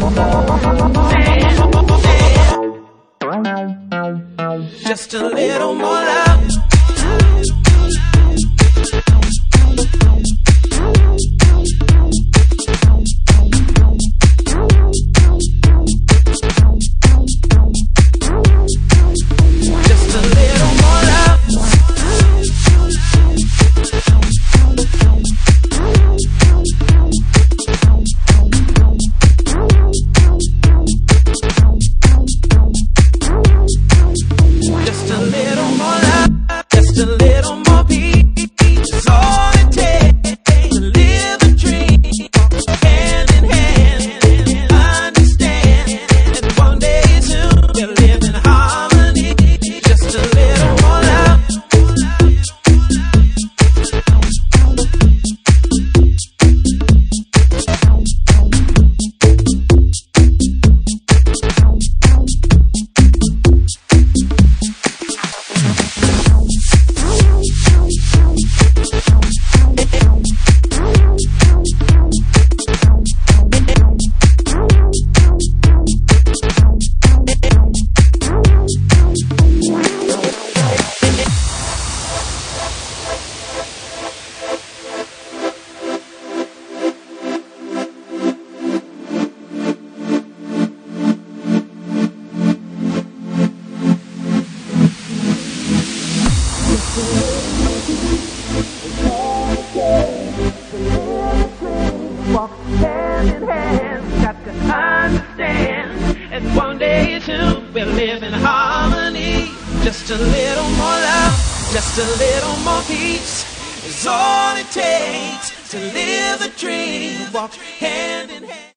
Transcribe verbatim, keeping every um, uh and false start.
Just a little more love. Just a little more love. Just a little more love. Just a little more peace. It's all it takes to live a dream. Hand in hand, understand that one day soon we'll live in harmony. Just a little more love. Walk hand in hand, got to understand, and one day soon we'll live in harmony. Just a little more love, just a little more peace is all it takes to live a dream. Walk hand in hand.